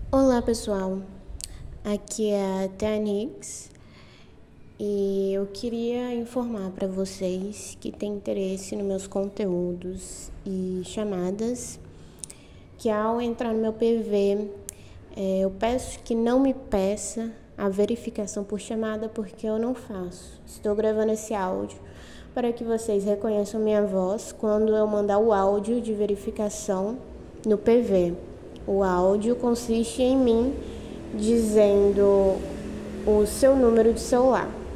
Olá pessoal, aqui é a Tanix e eu queria informar para vocês que têm interesse nos meus conteúdos e chamadas, que ao entrar no meu PV, eu peço que não me peça a verificação por chamada porque eu não faço. Estou gravando esse áudio para que vocês reconheçam minha voz quando eu mandar o áudio de verificação no PV. O áudio consiste em mim dizendo o seu número de celular.